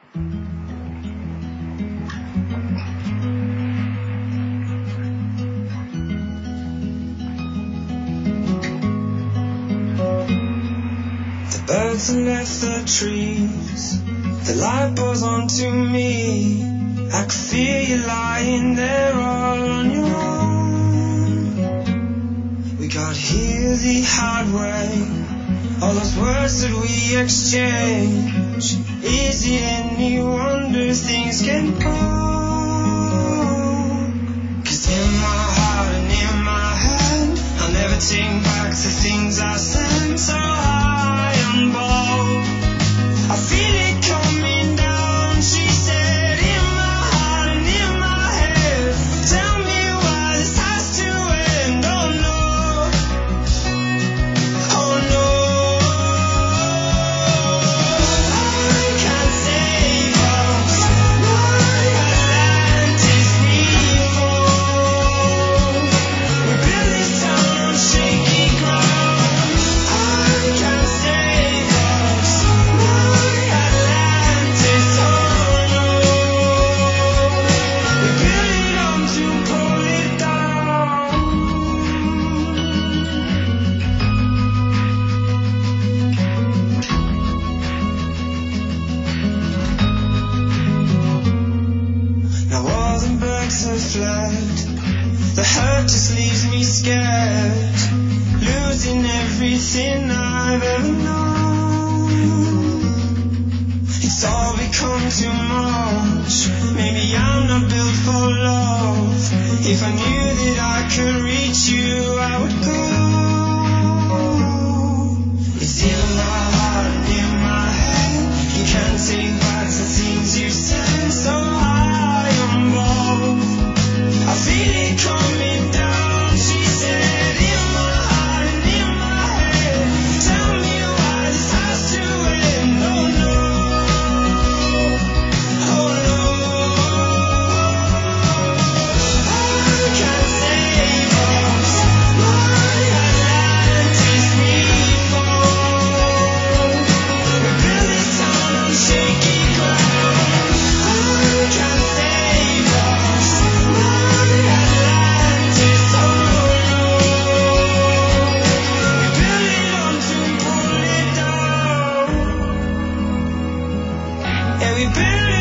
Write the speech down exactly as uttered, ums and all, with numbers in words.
Birds have left the trees, the light pours onto me. I could feel you lying there all on your own. We got here the hard way, all those words that we exchange. Is it any wonder things can go? Cause in my heart and in my head, I'll never take back the things I said. So high and bold, I feel it coming down. She said, in my heart and in my head, tell me why this has to end. Oh no, oh no, I can't save us. My Atlantis we fall. We built this town on shaky ground. I can't save us. My Atlantis, oh no. We built it on to pull it down. Now all the birds have fled, the hurt just leaves me scared, losing everything I've ever known. It's all become too much, maybe I'm not built for love. If I knew that I could reach you, I would go. It's in my heart and in my head, you can't take back the things you said. So high and low, I feel it coming down. She said, in my heart and in my head, tell me why this has to end. Oh no, oh no, I can't save us. My Atlantis we fall. We built this town on shaky ground. I can't save us. My Atlantis, oh no. We built it on to pull it down. Yeah, we built it